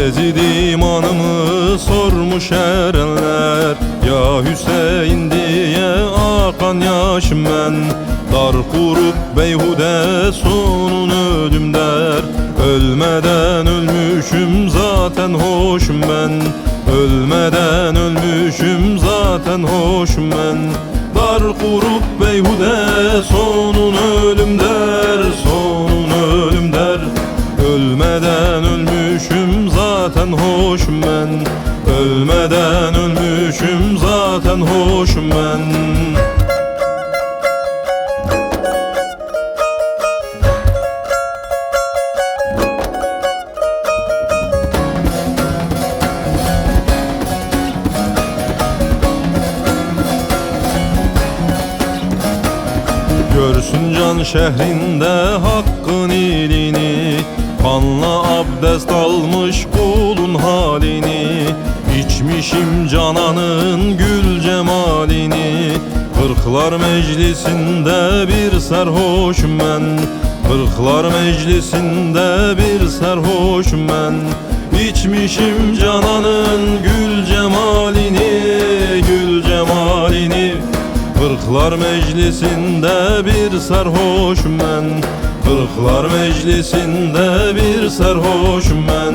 Yezid imanımı sormuş erenler, ya Hüseyin diye akan yaşım ben. Dar kurup beyhude sonun ölüm der, ölmeden ölmüşüm zaten hoşum ben. Ölmeden ölmüşüm zaten hoşum ben. Dar kurup beyhude sonun ölüm der, sonun ölüm der. Ölmeden ölmüşüm zaten hoşum ben. Ölmeden ölmüşüm zaten hoşum ben. Görsün can şehrinde hakkın ilini, kanla abdest almış kulun halini. İçmişim cananın gül cemalini, kırklar meclisinde bir serhoşum ben. Kırklar meclisinde bir serhoşum ben. İçmişim cananın gül cemalini, gül cemalini. Kırklar meclisinde bir serhoşum ben. Kırklar meclisinde bir serhoşum ben.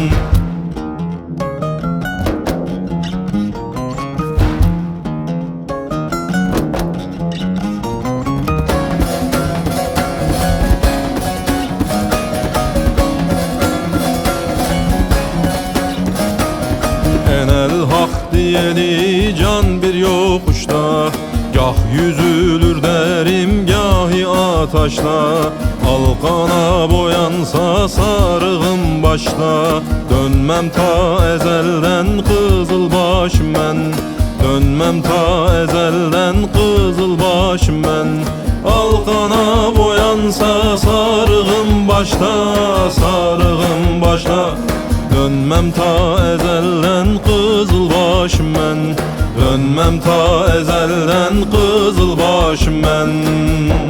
Enel hak diyeli can bir yokuşta, gah yüzülür derim gahi ataşla. Alkana boyansa sarığım başta, dönmem ta ezelden kızılbaşım ben. Dönmem ta ezelden kızılbaşım ben. Alkana boyansa sarığım başta, sarığım başta. Dönmem ta ezelden kızılbaşım ben. Dönmem ta ezelden kızılbaşım ben.